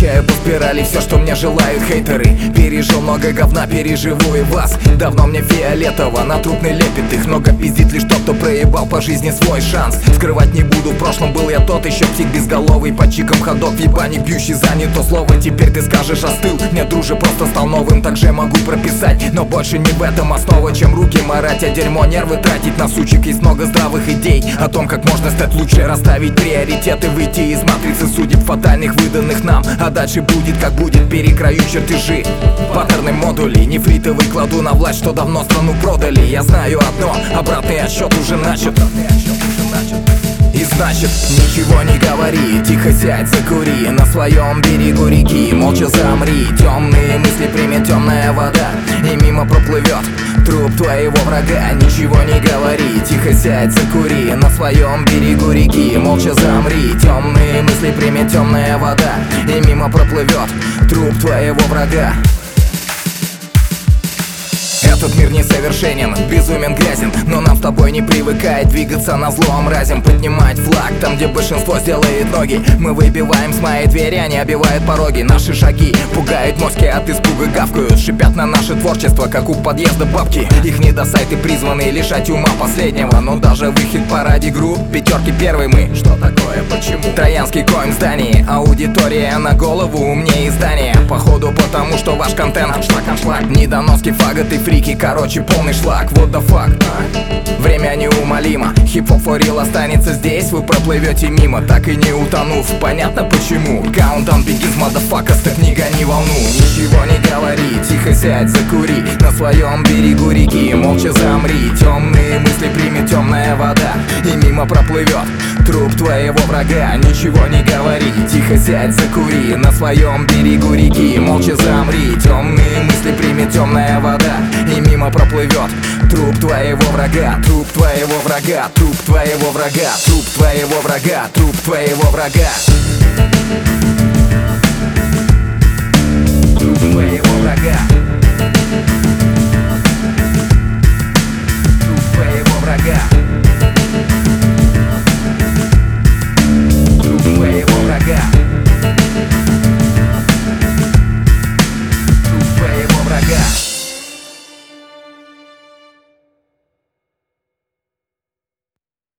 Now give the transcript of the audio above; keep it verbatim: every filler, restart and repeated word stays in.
Качаю по спирали все, что мне желают хейтеры. Пережил много говна, переживу и вас. Давно мне фиолетово, на трупный лепит их. Много пиздит лишь тот, кто проебал по жизни свой шанс. Скрывать не буду, в прошлом был я тот еще псих безголовый. По чикам ходок, ебаник бьющий за не то слово. Теперь ты скажешь остыл, нет, друже, просто стал новым. Так же могу прописать, но больше не в этом основа, чем руки марать, а дерьмо нервы тратить на сучек. Есть много здравых идей о том, как можно стать лучше, расставить приоритеты, выйти из матрицы судеб фатальных, выданных нам. А дальше будет как будет, перекрою чертежи, паттерны модулей нефритовый кладу на власть, что давно страну продали. Я знаю одно, обратный отсчет уже начат. И значит, ничего не говори, тихо сядь, закури на своем берегу реки, молча замри. Темные мысли примет темная вода, и мимо проплывет труп твоего врага. Ничего не говори, тихо сядь, закури на своем берегу реки, молча замри. Темные мысли примет темная вода, и мимо проплывет труп твоего врага. Этот мир несовершенен, безумен, грязен, но нам с тобой не привыкает двигаться на злом разем. Поднимать флаг там, где большинство сделает ноги. Мы выбиваем с моей двери, они обивают пороги. Наши шаги пугают мозги, от испуга гавкают, шипят на наше творчество, как у подъезда бабки. Их недосайты призваны лишать ума последнего, но даже в их хит-параде групп пятерки первый мы. Что такое, почему? Троянский конь в здании, аудитория на голову умнее издания. Походу потому, что ваш контент аншлаг, аншлаг. Недоноски, фаготы, фрики, короче, полный шлак, what the fuck. Время неумолимо, хип-хоп for real останется здесь. Вы проплывете мимо, так и не утонув. Понятно почему? Countdown begins, motherfuckers, так не гони волну. Ничего не говори, тихо сядь, закури на своем берегу реки, молча замри. Темные мысли примет темная вода, и мимо проплывет труп твоего врага. Ничего не говори, тихо сядь, закури на своем берегу реки, молча замри. Темные мысли примет темная вода, и мимо проплывет труп твоего врага, труп твоего врага, труп твоего врага, труп твоего врага, труп твоего врага.